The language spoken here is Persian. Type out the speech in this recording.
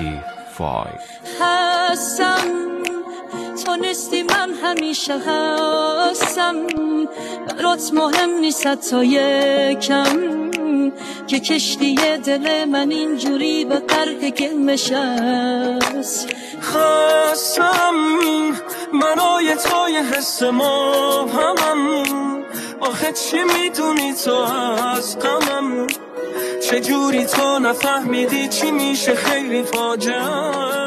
هستم تو نیستی من همیشه هستم برات مهم نیست تا یکم که کشتی دل من اینجوری به غرق گلمش است خواستم منای توی حس ما همم آخه چی میدونی تو از غمم چجوری تو نفهمیدی چی میشه خیلی فاجعه